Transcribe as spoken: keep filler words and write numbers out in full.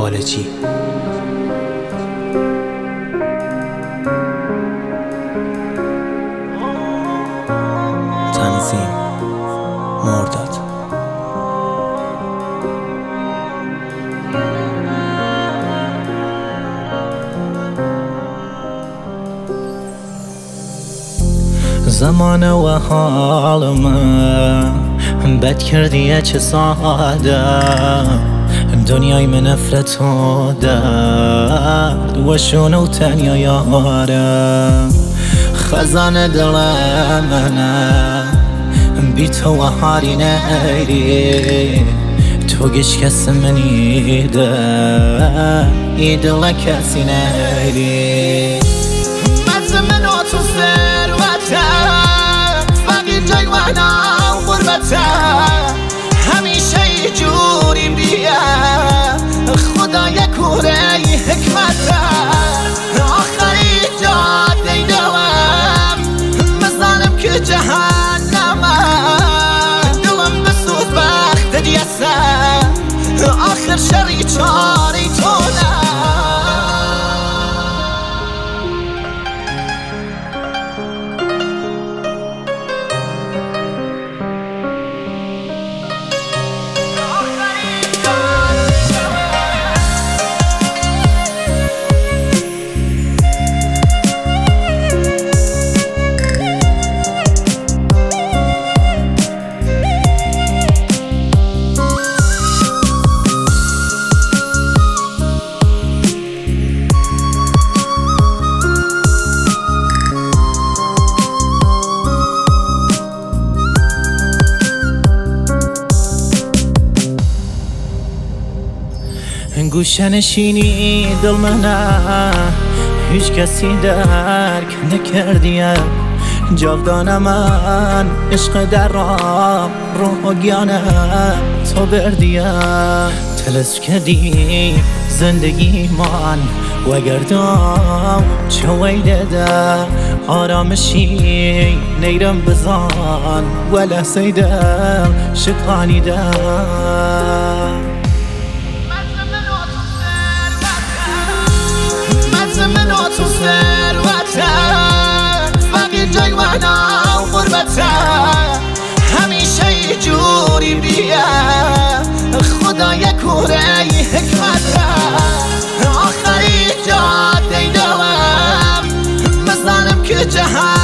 خالجی. تنظیم مرداد. زمان و حال من بد کردیه چه ساده، دنیای من نفرت و درد و شونه و تنیا یاره. خزانه دل منه بی تو و حالی نیری، تو گیش کس منیده ای دل کسی نیری. مز من و تو ثروته فقیر جای مهنا و غربته، همیشه ای جوریم بیه خدا یک کوره حکمته. آخری جاده دلم مزانم که جهنمه، دلم بسود بخت دیسه آخر شری چاری تونه. گوشه نشینی دل منه هیچ کسی درک نکردیه، جاودانه من عشق درام روح گیانه تو بردیه. تلس کردی زندگی من و گردم چه ویده ده، آرامشی نیرم بزان و لحظه دل شقانی ده. من و تو ثروته فقیر جای مهنا و غربته، همیشه ای جوری بیه خدا یک کوره حکمته. آخری جاده دلم مزانم که جهان